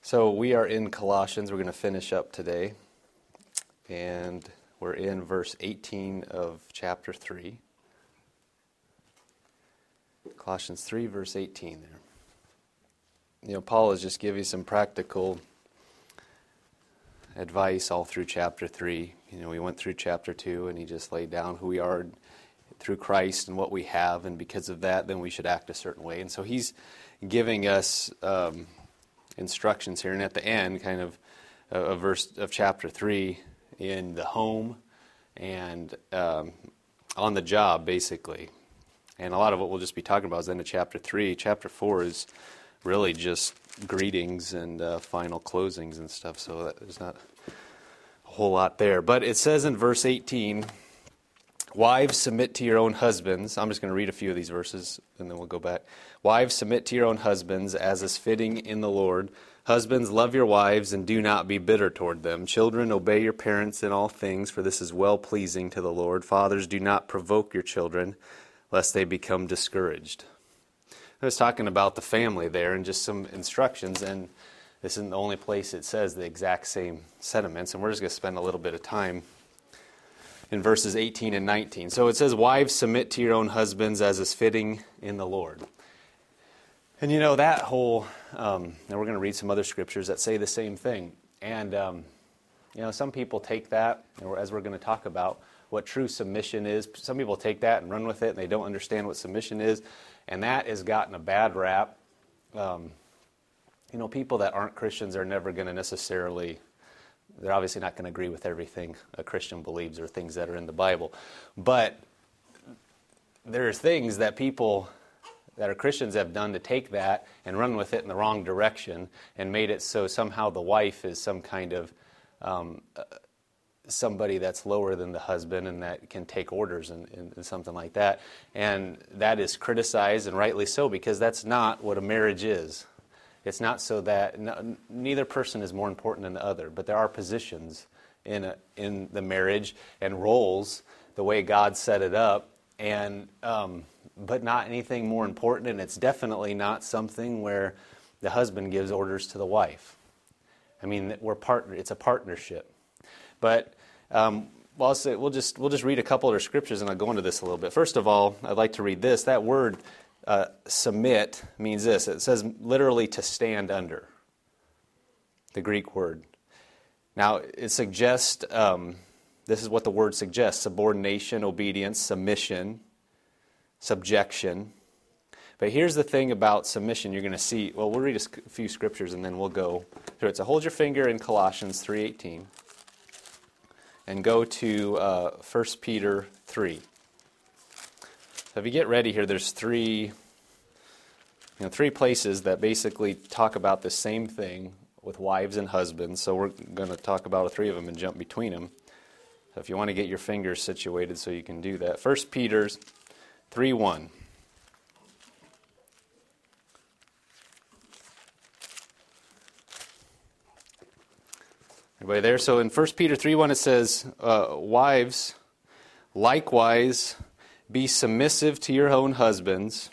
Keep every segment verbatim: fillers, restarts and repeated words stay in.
So we are in Colossians. We're going to finish up today. And we're in verse eighteen of chapter three. Colossians three, verse eighteen there. You know, Paul is just giving some practical advice all through chapter three. You know, we went through chapter two, and he just laid down who we are through Christ and what we have, and because of that, then we should act a certain way. And so he's giving us um, instructions here, and at the end, kind of a, a verse of chapter three in the home and um, on the job, basically. And a lot of what we'll just be talking about is into chapter three. Chapter four is really just greetings and uh, final closings and stuff, so that, there's not a whole lot there. But it says in verse eighteen, wives, submit to your own husbands. I'm just going to read a few of these verses, and then we'll go back. Wives, submit to your own husbands, as is fitting in the Lord. Husbands, love your wives, and do not be bitter toward them. Children, obey your parents in all things, for this is well-pleasing to the Lord. Fathers, do not provoke your children, lest they become discouraged. I was talking about the family there and just some instructions, and this isn't the only place it says the exact same sentiments, and we're just going to spend a little bit of time in verses eighteen and nineteen. So it says, wives, submit to your own husbands as is fitting in the Lord. And you know, that whole, um, and we're going to read some other scriptures that say the same thing. And, um, you know, some people take that, as we're going to talk about, what true submission is. Some people take that and run with it, and they don't understand what submission is. And that has gotten a bad rap. Um, you know, people that aren't Christians are never going to necessarily, they're obviously not going to agree with everything a Christian believes or things that are in the Bible. But there are things that people that are Christians have done to take that and run with it in the wrong direction and made it so somehow the wife is some kind of um, uh, somebody that's lower than the husband and that can take orders and, and, and something like that. And that is criticized, and rightly so, because that's not what a marriage is. It's not so that no, neither person is more important than the other, but there are positions in a, in the marriage and roles the way God set it up, and um, but not anything more important, and it's definitely not something where the husband gives orders to the wife. I mean, we're partner. It's a partnership. But um, well, I'll say, we'll just we'll just read a couple of scriptures, and I'll go into this a little bit. First of all, I'd like to read this. That word uh, submit means this. It says literally to stand under. The Greek word. Now, it suggests, um, this is what the word suggests: subordination, obedience, submission, subjection. But here's the thing about submission. You're going to see. Well, we'll read a few scriptures, and then we'll go through it. So hold your finger in Colossians three eighteen. And go to uh, First Peter three. So if you get ready here, there's three, you know, three places that basically talk about the same thing with wives and husbands. So we're going to talk about three of them and jump between them. So if you want to get your fingers situated so you can do that. First Peter three one. Everybody there? So in First Peter three one it says, uh, wives, likewise, be submissive to your own husbands,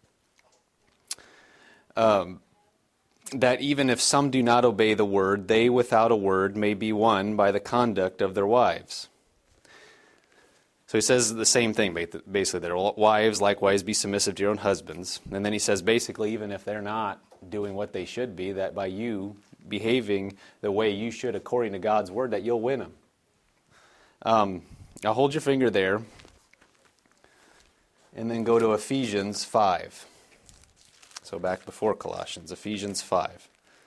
um, that even if some do not obey the word, they without a word may be won by the conduct of their wives. So he says the same thing, basically. Their wives, likewise, be submissive to your own husbands. And then he says, basically, even if they're not doing what they should be, that by you behaving the way you should according to God's word, that you'll win them. Um, now hold your finger there, and then go to Ephesians five. So back before Colossians, Ephesians five.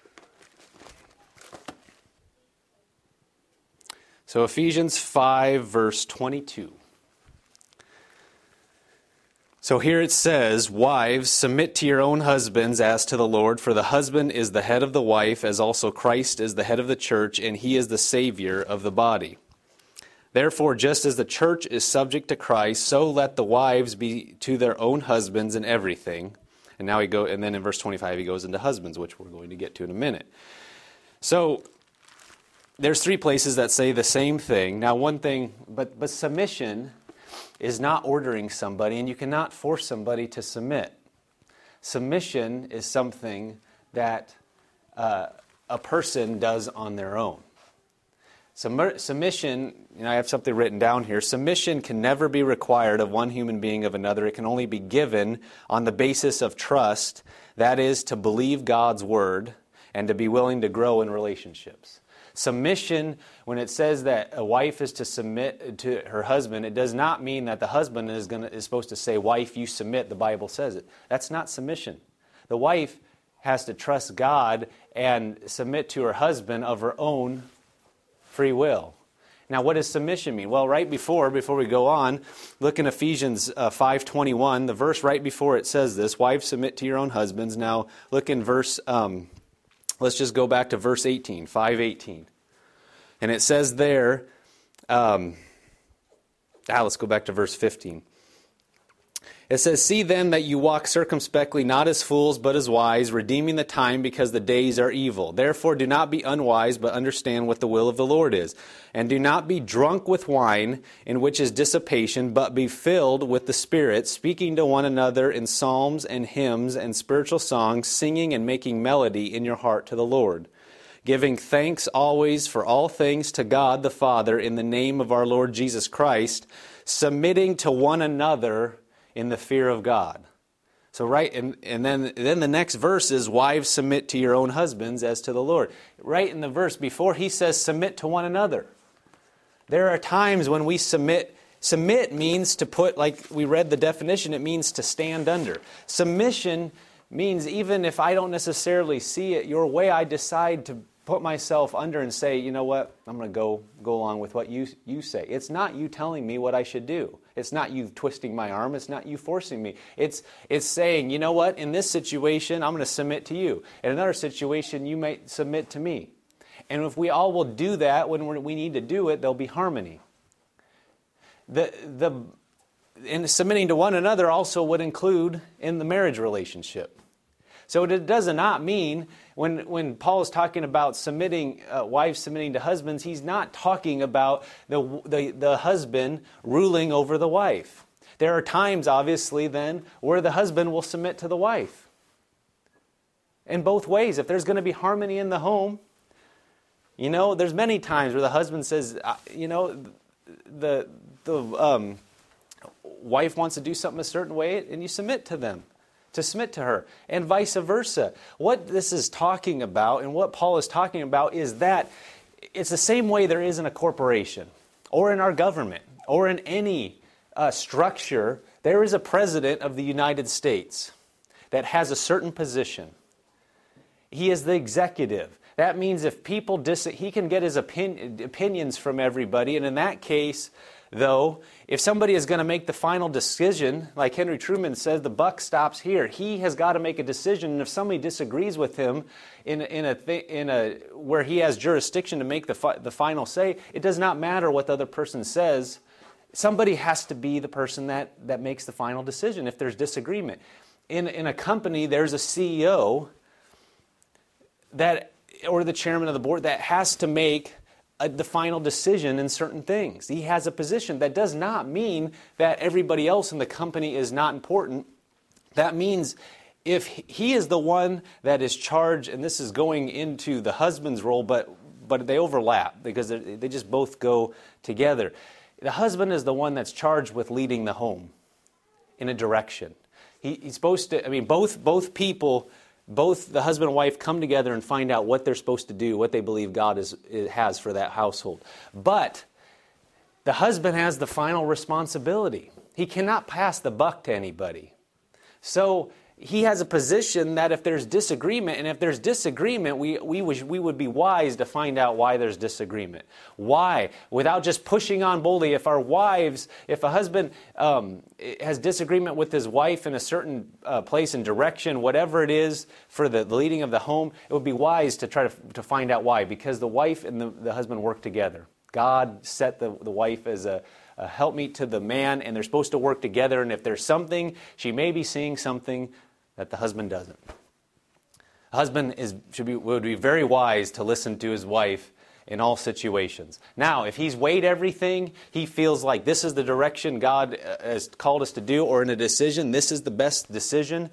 So Ephesians five, verse twenty-two. So here it says, wives, submit to your own husbands as to the Lord, for the husband is the head of the wife, as also Christ is the head of the church, and he is the Savior of the body. Therefore, just as the church is subject to Christ, so let the wives be to their own husbands in everything. And now he go, and then in verse twenty-five he goes into husbands, which we're going to get to in a minute. So there's three places that say the same thing. Now one thing, but but submission is not ordering somebody, and you cannot force somebody to submit. Submission is something that uh, a person does on their own. Submission, and I have something written down here, submission can never be required of one human being of another. It can only be given on the basis of trust, that is, to believe God's word and to be willing to grow in relationships. Submission, when it says that a wife is to submit to her husband, it does not mean that the husband is going to, is supposed to say, wife, you submit, the Bible says it. That's not submission. The wife has to trust God and submit to her husband of her own free will. Now, what does submission mean? Well, right before, before we go on, look in Ephesians uh, five twenty-one, the verse right before it says this, wives submit to your own husbands. Now, look in verse, um, let's just go back to verse eighteen, five eighteen. And it says there, um, ah, let's go back to verse fifteen. It says, see then that you walk circumspectly, not as fools, but as wise, redeeming the time because the days are evil. Therefore do not be unwise, but understand what the will of the Lord is. And do not be drunk with wine, in which is dissipation, but be filled with the Spirit, speaking to one another in psalms and hymns and spiritual songs, singing and making melody in your heart to the Lord, giving thanks always for all things to God the Father in the name of our Lord Jesus Christ, submitting to one another in the fear of God. So right, and, and then, then the next verse is, wives, submit to your own husbands as to the Lord. Right in the verse before, he says, submit to one another. There are times when we submit. Submit means to put, like we read the definition, it means to stand under. Submission means even if I don't necessarily see it your way, I decide to put myself under and say, you know what, I'm going to go go along with what you you say. It's not you telling me what I should do. It's not you twisting my arm. It's not you forcing me. It's it's saying, you know what, in this situation, I'm going to submit to you. In another situation, you may submit to me. And if we all will do that when we're, we need to do it, there'll be harmony. The the and submitting to one another also would include in the marriage relationship. So it does not mean, when, when Paul is talking about submitting, uh, wives submitting to husbands, he's not talking about the, the, the husband ruling over the wife. There are times, obviously, then, where the husband will submit to the wife. In both ways, if there's going to be harmony in the home, you know, there's many times where the husband says, you know, the, the um, wife wants to do something a certain way, and you submit to them. To submit to her, and vice versa. What this is talking about, and what Paul is talking about, is that it's the same way there is in a corporation, or in our government, or in any uh, structure. There is a president of the United States that has a certain position. He is the executive. That means if people dis- he can get his opin- opinions from everybody, and in that case, though, if somebody is going to make the final decision, like Henry Truman says, the buck stops here. He has got to make a decision, and if somebody disagrees with him in in a th- in a where he has jurisdiction to make the fi- the final say, it does not matter what the other person says. Somebody has to be the person that that makes the final decision if there's disagreement. In in a company, there's a C E O that, or the chairman of the board, that has to make A, the final decision in certain things. He has a position. That does not mean that everybody else in the company is not important. That means if he is the one that is charged, and this is going into the husband's role, but but they overlap because they just both go together. The husband is the one that's charged with leading the home in a direction. He, he's supposed to, I mean, both both people, both the husband and wife come together and find out what they're supposed to do, what they believe God is, has for that household. But the husband has the final responsibility. He cannot pass the buck to anybody. So he has a position that if there's disagreement, and if there's disagreement, we, we, wish, we would be wise to find out why there's disagreement. Why? Without just pushing on boldly. If our wives, if a husband um, has disagreement with his wife in a certain uh, place and direction, whatever it is for the, the leading of the home, it would be wise to try to, to find out why. Because the wife and the, the husband work together. God set the, the wife as a, a helpmeet to the man, and they're supposed to work together. And if there's something, she may be seeing something that the husband doesn't. The husband is should be would be very wise to listen to his wife in all situations. Now, if he's weighed everything, he feels like this is the direction God has called us to do, or in a decision, this is the best decision,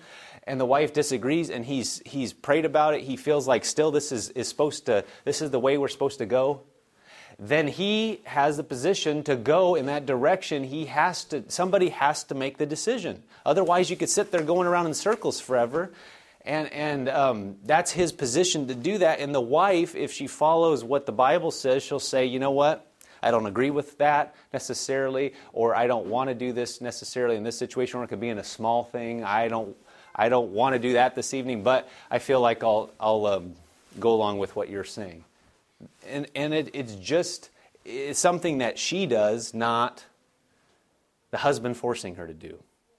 and the wife disagrees, and he's he's prayed about it, he feels like still this is, is supposed to, this is the way we're supposed to go, then he has the position to go in that direction. He has to, somebody has to make the decision. Otherwise, you could sit there going around in circles forever. And and um, that's his position to do that. And the wife, if she follows what the Bible says, she'll say, you know what? I don't agree with that necessarily, or I don't want to do this necessarily in this situation, or it could be in a small thing. I don't I don't want to do that this evening, but I feel like I'll I'll um, go along with what you're saying. And and it, it's just it's something that she does, not the husband forcing her to do.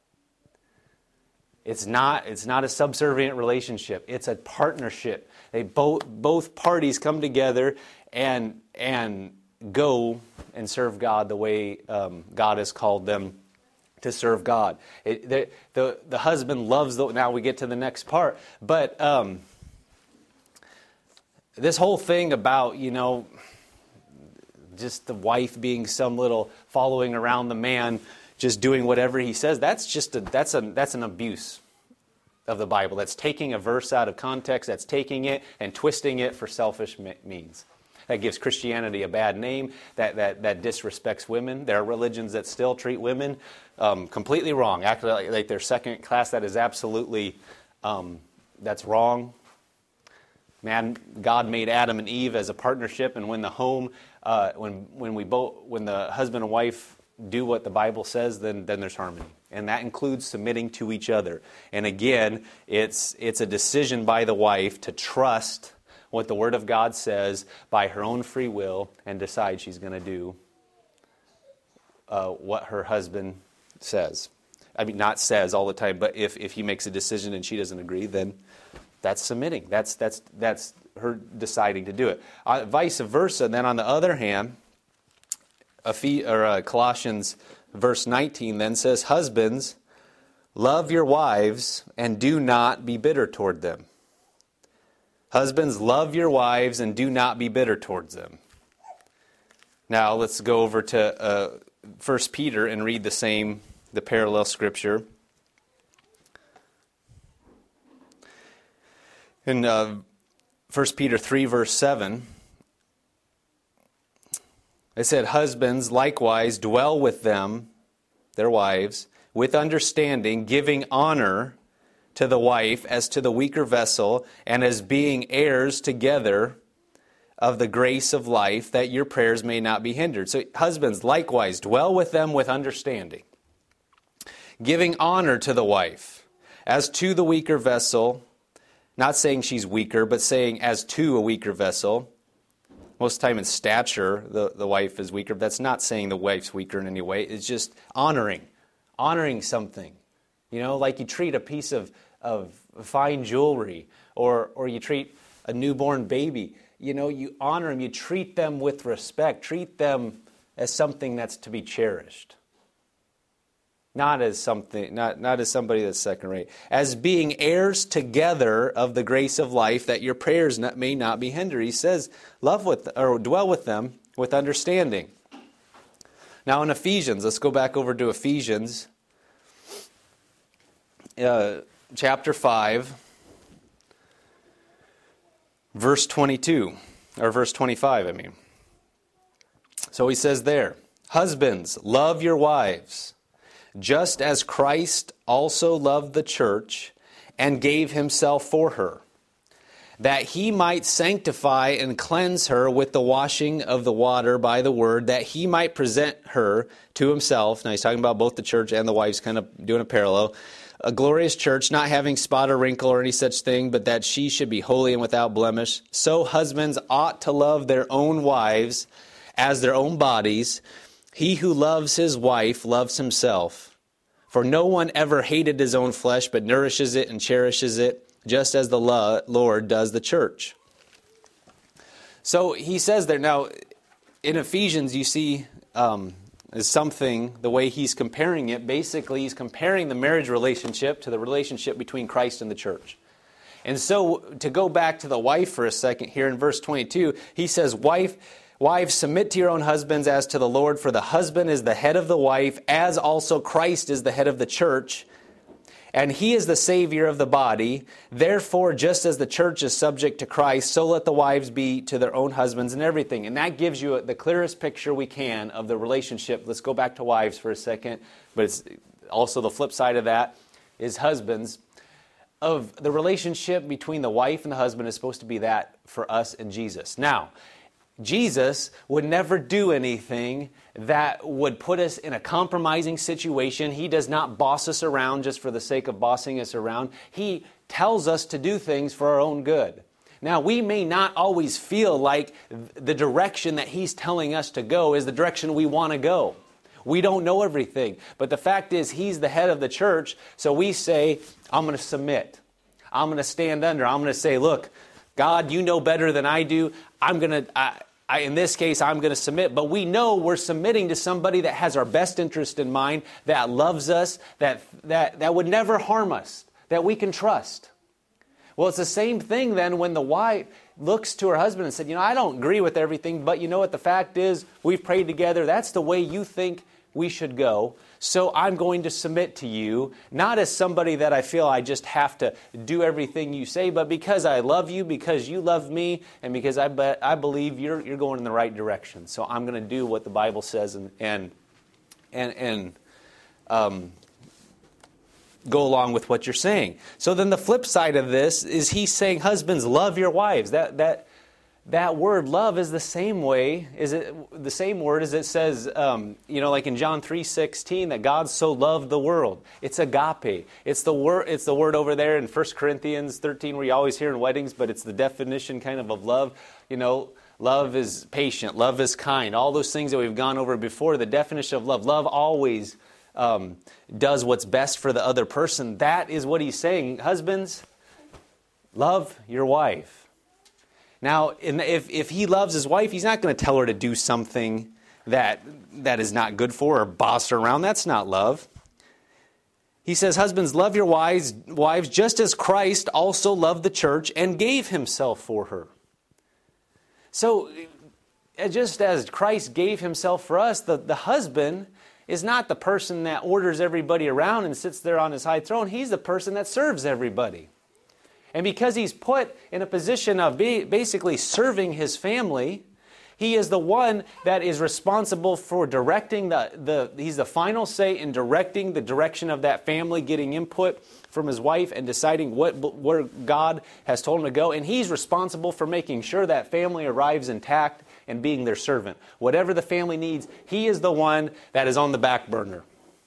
It's not it's not a subservient relationship. It's a partnership. They both both parties come together and and go and serve God the way um, God has called them to serve God. It, the, the the husband loves the. Now we get to the next part, but um, this whole thing about you know just the wife being some little following around the man, just doing whatever he says. That's just a that's a that's an abuse of the Bible. That's taking a verse out of context. That's taking it and twisting it for selfish means. That gives Christianity a bad name. That that that disrespects women. There are religions that still treat women um, completely wrong, act like, like they're second class. That is absolutely um, that's wrong. Man, God made Adam and Eve as a partnership, and when the home, uh, when when we both, when the husband and wife do what the Bible says, then then there's harmony, and that includes submitting to each other. And again, it's it's a decision by the wife to trust what the Word of God says by her own free will and decide she's going to do uh, what her husband says. I mean, not says all the time, but if, if he makes a decision and she doesn't agree, then that's submitting. That's that's that's her deciding to do it. Uh, vice versa. Then on the other hand, Ephes- or, uh, Colossians verse nineteen then says, "Husbands, love your wives and do not be bitter toward them." Husbands, love your wives and do not be bitter towards them. Now let's go over to uh, First Peter and read the same, the parallel scripture. In uh, First Peter three, verse seven, it said, "Husbands, likewise, dwell with them," their wives, "with understanding, giving honor to the wife as to the weaker vessel, and as being heirs together of the grace of life, that your prayers may not be hindered." So husbands, likewise, dwell with them with understanding, giving honor to the wife as to the weaker vessel, not saying she's weaker, but saying as to a weaker vessel. Most of the time in stature, the, the wife is weaker. But that's not saying the wife's weaker in any way. It's just honoring, honoring something. You know, like you treat a piece of, of fine jewelry, or or you treat a newborn baby. You know, you honor them. You treat them with respect. Treat them as something that's to be cherished. Not as something, not, not as somebody that's second rate. As being heirs together of the grace of life, that your prayers not, may not be hindered. He says, love with or dwell with them with understanding. Now in Ephesians, let's go back over to Ephesians. Uh, chapter five, verse twenty-two, or verse twenty-five, I mean. So he says there, "Husbands, love your wives, just as Christ also loved the church and gave himself for her, that he might sanctify and cleanse her with the washing of the water by the word, that he might present her to himself." Now he's talking about both the church and the wives, kind of doing a parallel. "A glorious church, not having spot or wrinkle or any such thing, but that she should be holy and without blemish. So husbands ought to love their own wives as their own bodies. He who loves his wife loves himself. For no one ever hated his own flesh, but nourishes it and cherishes it, just as the Lord does the church." So he says there. Now, in Ephesians, you see Um, is something, the way he's comparing it, basically he's comparing the marriage relationship to the relationship between Christ and the church. And so, to go back to the wife for a second here in verse twenty-two, he says, Wife, Wives, submit to your own husbands as to the Lord, for the husband is the head of the wife, as also Christ is the head of the church, and he is the Savior of the body. Therefore, just as the church is subject to Christ, so let the wives be to their own husbands and everything. And that gives you the clearest picture we can of the relationship. Let's go back to wives for a second, but it's also the flip side of that is husbands. Of the relationship between the wife and the husband is supposed to be that for us and Jesus. Now, Jesus would never do anything that would put us in a compromising situation. He does not boss us around just for the sake of bossing us around. He tells us to do things for our own good. Now, we may not always feel like the direction that He's telling us to go is the direction we want to go. We don't know everything. But the fact is, He's the head of the church, so we say, I'm going to submit. I'm going to stand under. I'm going to say, look, God, you know better than I do. I'm going to, I, I, in this case, I'm going to submit. But we know we're submitting to somebody that has our best interest in mind, that loves us, that, that, that would never harm us, that we can trust. Well, it's the same thing then when the wife looks to her husband and said, you know, I don't agree with everything, but you know what the fact is? We've prayed together. That's the way you think we should go. So I'm going to submit to you, not as somebody that I feel I just have to do everything you say, but because I love you, because you love me, and because I be, I believe you're you're going in the right direction. So I'm going to do what the Bible says and and and and um, go along with what you're saying. So then the flip side of this is He's saying, husbands, love your wives. That that. That word love is the same way, is it the same word as it says, um, you know, like in John three sixteen, that God so loved the world. It's agape. It's the word. It's the word over there in First Corinthians thirteen, where you always hear in weddings, but it's the definition kind of of love. You know, love is patient. Love is kind. All those things that we've gone over before. The definition of love. Love always um, does what's best for the other person. That is what He's saying. Husbands, love your wife. Now, if, if he loves his wife, he's not going to tell her to do something that that is not good for her or boss her around. That's not love. He says, husbands, love your wives, wives just as Christ also loved the church and gave Himself for her. So, just as Christ gave Himself for us, the, the husband is not the person that orders everybody around and sits there on his high throne. He's the person that serves everybody. And because he's put in a position of be basically serving his family, he is the one that is responsible for directing the, the, he's the final say in directing the direction of that family, getting input from his wife and deciding what where God has told him to go. And he's responsible for making sure that family arrives intact and being their servant. Whatever the family needs, he is the one that is on the back burner.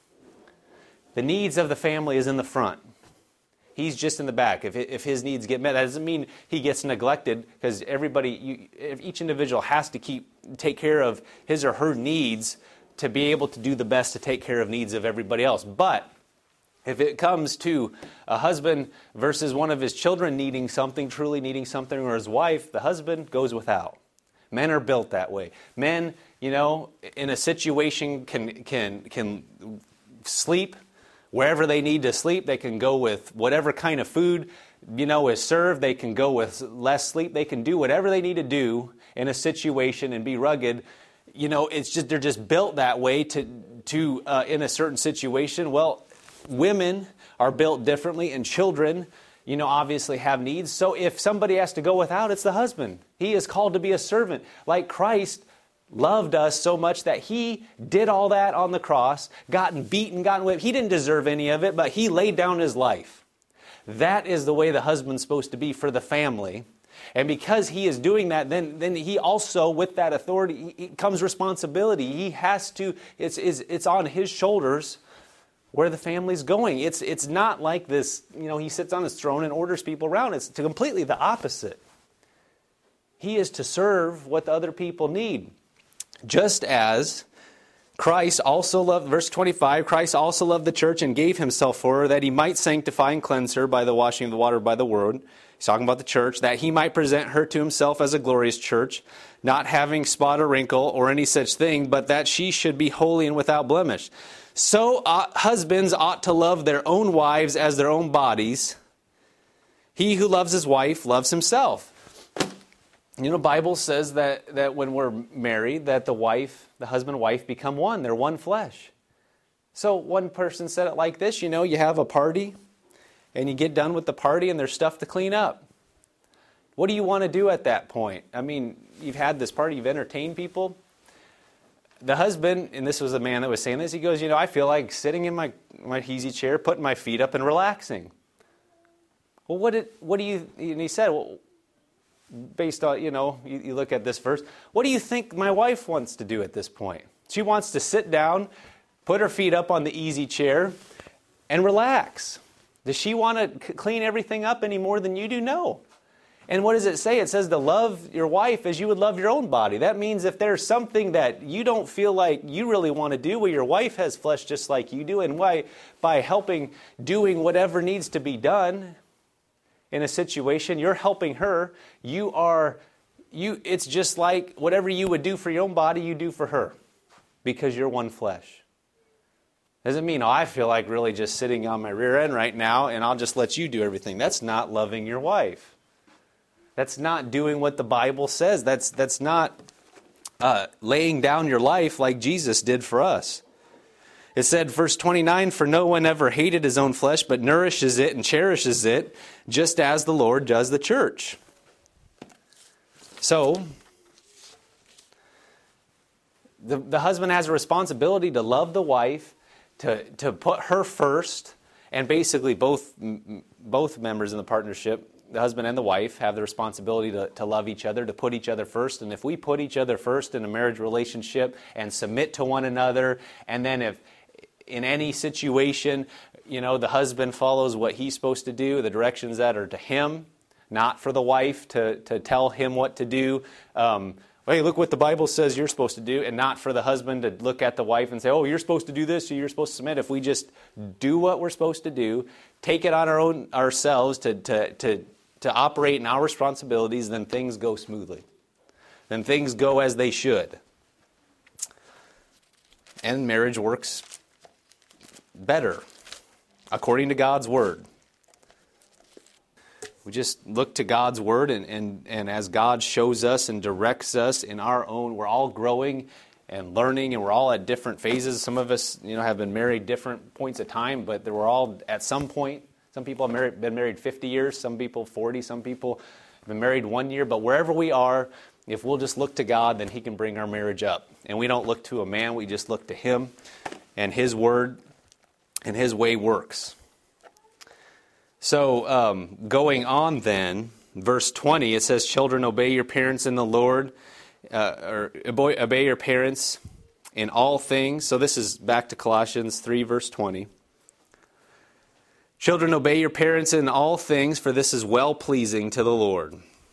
The needs of the family is in the front. He's just in the back. If, if his needs get met, that doesn't mean he gets neglected, because everybody, you, each individual has to keep take care of his or her needs to be able to do the best to take care of needs of everybody else. But if it comes to a husband versus one of his children needing something, truly needing something, or his wife, the husband goes without. Men are built that way. Men, you know, in a situation can can can sleep wherever they need to sleep. They can go with whatever kind of food, you know, is served. They can go with less sleep. They can do whatever they need to do in a situation and be rugged. You know, it's just they're just built that way to to uh, in a certain situation. Well, women are built differently, and children, you know, obviously have needs. So if somebody has to go without, it's the husband. He is called to be a servant, like Christ loved us so much that He did all that on the cross, gotten beaten, gotten whipped. He didn't deserve any of it, but He laid down His life. That is the way the husband's supposed to be for the family. And because he is doing that, then, then he also, with that authority, it comes responsibility. He has to, it's, it's, it's on his shoulders where the family's going. It's, it's not like this, you know, he sits on his throne and orders people around. It's completely the opposite. He is to serve what the other people need. Just as Christ also loved, verse twenty-five, Christ also loved the church and gave Himself for her, that He might sanctify and cleanse her by the washing of the water by the word. He's talking about the church, that He might present her to Himself as a glorious church, not having spot or wrinkle or any such thing, but that she should be holy and without blemish. So uh, husbands ought to love their own wives as their own bodies. He who loves his wife loves himself. You know, the Bible says that, that when we're married, that the wife, the husband and wife become one. They're one flesh. So one person said it like this, you know, you have a party and you get done with the party and there's stuff to clean up. What do you want to do at that point? I mean, you've had this party, you've entertained people. The husband, and this was the man that was saying this, he goes, you know, I feel like sitting in my, my easy chair, putting my feet up and relaxing. Well, what did, what do you, and he said, well, based on, you know, you, you look at this verse, what do you think my wife wants to do at this point? She wants to sit down, put her feet up on the easy chair, and relax. Does she want to c- clean everything up any more than you do? No. And what does it say? It says to love your wife as you would love your own body. That means if there's something that you don't feel like you really want to do, well, your wife has flesh just like you do, and why, by helping doing whatever needs to be done in a situation, you're helping her. You are, you. It's just like whatever you would do for your own body, you do for her, because you're one flesh. Doesn't mean, oh, I feel like really just sitting on my rear end right now, and I'll just let you do everything. That's not loving your wife. That's not doing what the Bible says. That's that's not uh, laying down your life like Jesus did for us. It said, verse twenty-nine, for no one ever hated his own flesh, but nourishes it and cherishes it, just as the Lord does the church. So, the, the husband has a responsibility to love the wife, to, to put her first, and basically both, both members in the partnership, the husband and the wife, have the responsibility to, to love each other, to put each other first. And if we put each other first in a marriage relationship and submit to one another, and then if in any situation, you know, the husband follows what he's supposed to do, the directions that are to him, not for the wife to, to tell him what to do. Um, hey, look what the Bible says you're supposed to do, and not for the husband to look at the wife and say, oh, you're supposed to do this, or you're supposed to submit. If we just do what we're supposed to do, take it on our own ourselves to to to to operate in our responsibilities, then things go smoothly. Then things go as they should. And marriage works better, according to God's Word. We just look to God's Word, and, and, and as God shows us and directs us in our own, we're all growing and learning, and we're all at different phases. Some of us, you know, have been married different points of time, but we're all at some point. Some people have married, been married fifty years, some people forty, some people have been married one year. But wherever we are, if we'll just look to God, then He can bring our marriage up. And we don't look to a man, we just look to Him and His Word, and His way works. So um, going on then, verse twenty, it says, children, obey your parents in the Lord, uh, or obey your parents in all things. So this is back to Colossians three, verse twenty. Children, obey your parents in all things, for this is well-pleasing to the Lord.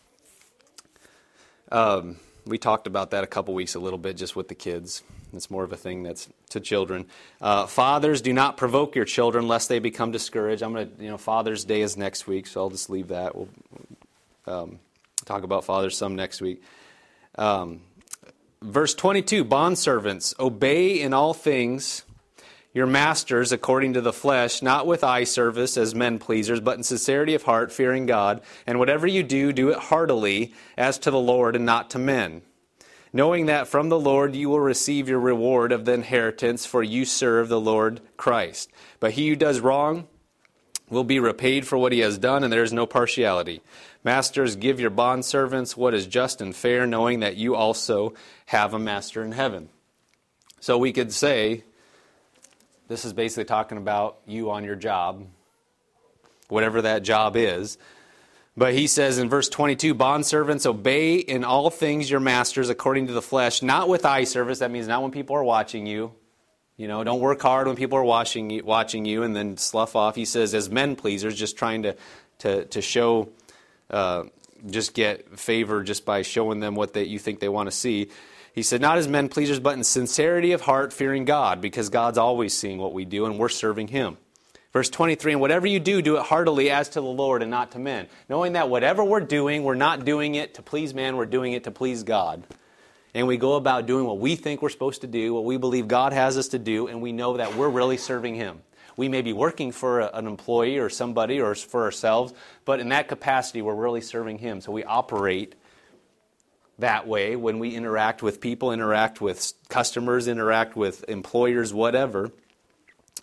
Um, we talked about that a couple weeks a little bit just with the kids. It's more of a thing that's to children. Uh, fathers, do not provoke your children lest they become discouraged. I'm going to, you know, Father's Day is next week, so I'll just leave that. We'll um, talk about fathers some next week. Um, verse twenty-two, bondservants, obey in all things your masters according to the flesh, not with eye service as men pleasers, but in sincerity of heart, fearing God. And whatever you do, do it heartily as to the Lord and not to men, knowing that from the Lord you will receive your reward of the inheritance, for you serve the Lord Christ. But he who does wrong will be repaid for what he has done, and there is no partiality. Masters, give your bondservants what is just and fair, knowing that you also have a master in heaven. So we could say, this is basically talking about you on your job, whatever that job is. But he says in verse twenty-two, bondservants, obey in all things your masters according to the flesh, not with eye service. That means not when people are watching you. You know, don't work hard when people are watching you, watching you and then slough off. He says as men pleasers, just trying to to to show, uh, just get favor just by showing them what they, you think they want to see. He said, not as men pleasers, but in sincerity of heart, fearing God, because God's always seeing what we do and we're serving Him. Verse twenty-three, and whatever you do, do it heartily as to the Lord and not to men. Knowing that whatever we're doing, we're not doing it to please man, we're doing it to please God. And we go about doing what we think we're supposed to do, what we believe God has us to do, and we know that we're really serving Him. We may be working for a, an employee or somebody or for ourselves, but in that capacity, we're really serving Him. So we operate that way when we interact with people, interact with customers, interact with employers, whatever.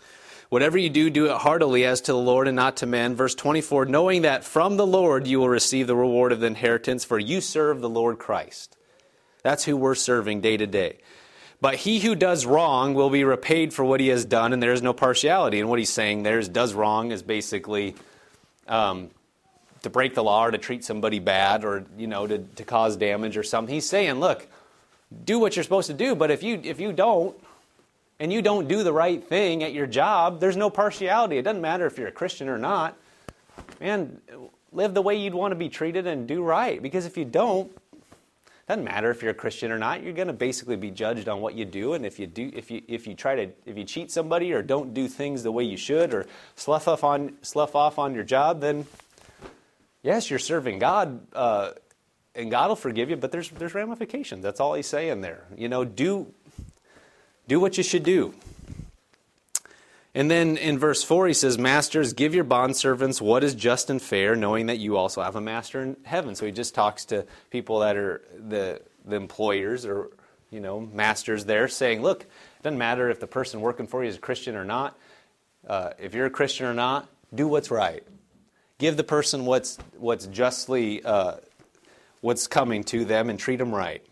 Whatever you do, do it heartily as to the Lord and not to men. Verse twenty-four, knowing that from the Lord you will receive the reward of the inheritance, for you serve the Lord Christ. That's who we're serving day to day. But he who does wrong will be repaid for what he has done, and there is no partiality. And what he's saying there is does wrong is basically um, to break the law or to treat somebody bad or, you know, to, to cause damage or something. He's saying, look, do what you're supposed to do, but if you if you don't, and you don't do the right thing at your job, there's no partiality. It doesn't matter if you're a Christian or not. Man, live the way you'd want to be treated and do right. Because if you don't, doesn't matter if you're a Christian or not. You're going to basically be judged on what you do, and if you do, if you if you try to if you cheat somebody or don't do things the way you should or slough off on slough off on your job, then yes, you're serving God, uh, and God will forgive you. But there's there's ramifications. That's all he's saying there. You know, do do what you should do. And then in verse four, he says, Masters, give your bondservants what is just and fair, knowing that you also have a master in heaven. So he just talks to people that are the the employers or, you know, masters there, saying, look, it doesn't matter if the person working for you is a Christian or not. Uh, if you're a Christian or not, do what's right. Give the person what's what's justly, uh, what's coming to them and treat them right.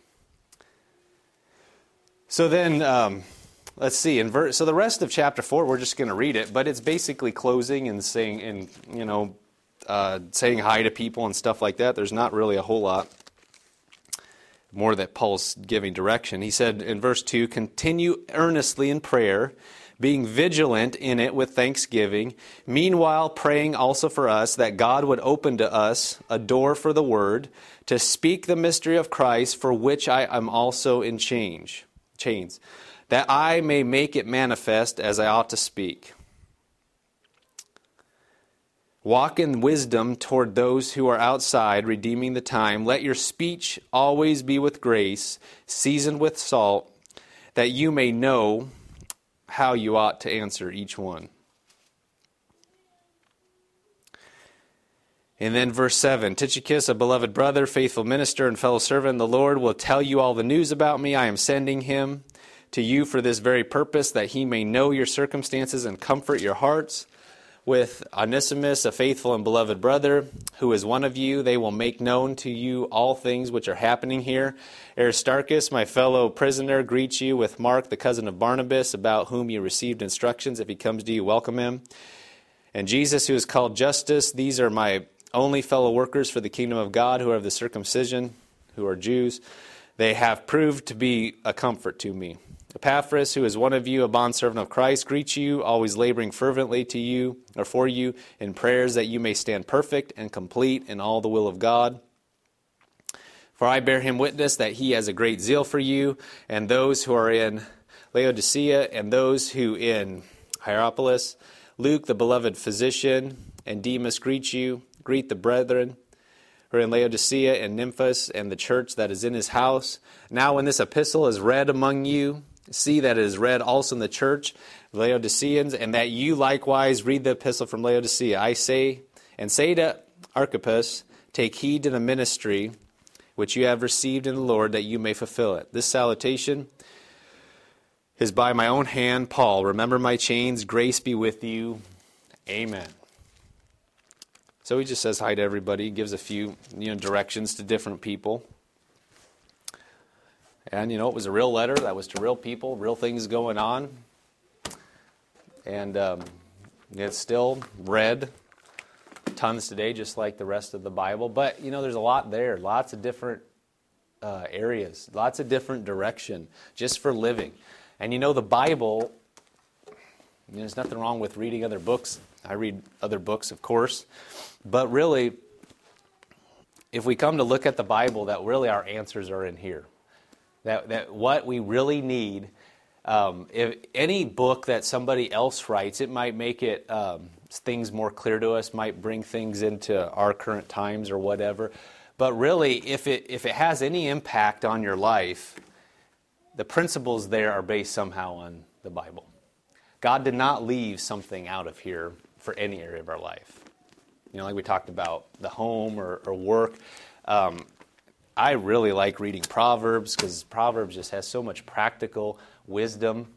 So then... Um, Let's see. In verse, so the rest of chapter four, we're just going to read it, but it's basically closing and saying, and you know, uh, saying hi to people and stuff like that. There's not really a whole lot more that Paul's giving direction. He said in verse two, continue earnestly in prayer, being vigilant in it with thanksgiving. Meanwhile, praying also for us that God would open to us a door for the word to speak the mystery of Christ, for which I am also in change, chains. That I may make it manifest as I ought to speak. Walk in wisdom toward those who are outside, redeeming the time. Let your speech always be with grace, seasoned with salt, that you may know how you ought to answer each one. And then verse seven, Tychicus, a beloved brother, faithful minister, and fellow servant in the Lord, will tell you all the news about me. I am sending him to you for this very purpose, that he may know your circumstances and comfort your hearts. With Onesimus, a faithful and beloved brother, who is one of you, they will make known to you all things which are happening here. Aristarchus, my fellow prisoner, greets you, with Mark, the cousin of Barnabas, about whom you received instructions. If he comes to you, welcome him. And Jesus, who is called Justus, these are my only fellow workers for the kingdom of God, who are of the circumcision, who are Jews. They have proved to be a comfort to me. Epaphras, who is one of you, a bondservant of Christ, greets you, always laboring fervently to you, or for you, in prayers that you may stand perfect and complete in all the will of God. For I bear him witness that he has a great zeal for you, and those who are in Laodicea, and those who in Hierapolis. Luke, the beloved physician, and Demas greet you. Greet the brethren who are in Laodicea and Nymphas, and the church that is in his house. Now when this epistle is read among you, see that it is read also in the church, Laodiceans, and that you likewise read the epistle from Laodicea. I say, and say to Archippus, take heed to the ministry which you have received in the Lord, that you may fulfill it. This salutation is by my own hand, Paul. Remember my chains. Grace be with you. Amen. So he just says hi to everybody, gives a few, you know, directions to different people. And, you know, it was a real letter. That was to real people, real things going on. And um, it's still read tons today, just like the rest of the Bible. But, you know, there's a lot there, lots of different uh, areas, lots of different direction just for living. And, you know, the Bible, you know, there's nothing wrong with reading other books. I read other books, of course. But really, if we come to look at the Bible, that really our answers are in here. That that what we really need, um, if any book that somebody else writes, it might make it um, things more clear to us, might bring things into our current times or whatever. But really, if it if it has any impact on your life, the principles there are based somehow on the Bible. God did not leave something out of here for any area of our life. You know, like we talked about the home or, or work. Um, I really like reading Proverbs because Proverbs just has so much practical wisdom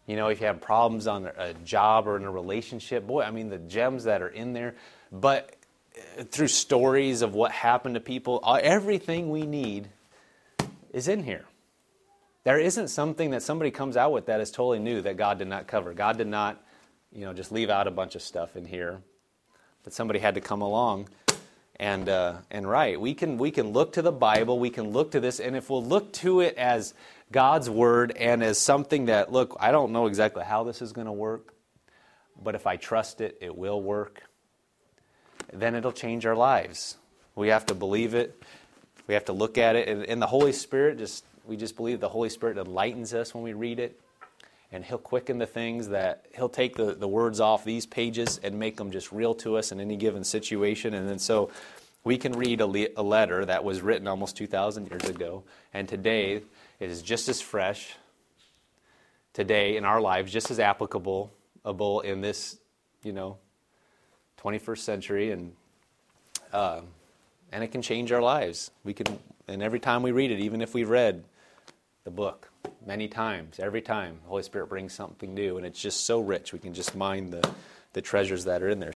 You know, if you have problems on a job or in a relationship, boy, I mean, the gems that are in there. But through stories of what happened to people, everything we need is in here. There isn't something that somebody comes out with that is totally new that God did not cover. God did not, you know, just leave out a bunch of stuff in here. But somebody had to come along and uh, and write. We can we can look to the Bible. We can look to this, and if we'll look to it as God's Word and as something that, look, I don't know exactly how this is going to work, but if I trust it, it will work, then it'll change our lives. We have to believe it. We have to look at it. And, and the Holy Spirit, just we just believe the Holy Spirit enlightens us when we read it. And He'll quicken the things that, He'll take the, the words off these pages and make them just real to us in any given situation. And then so we can read a, le- a letter that was written almost two thousand years ago. And today it is just as fresh. Today in our lives, just as applicable in this, you know, twenty-first century. And uh, and it can change our lives. We can, and every time we read it, even if we've read the book many times, every time the Holy Spirit brings something new, and it's just so rich. We can just mine the, the treasures that are in there.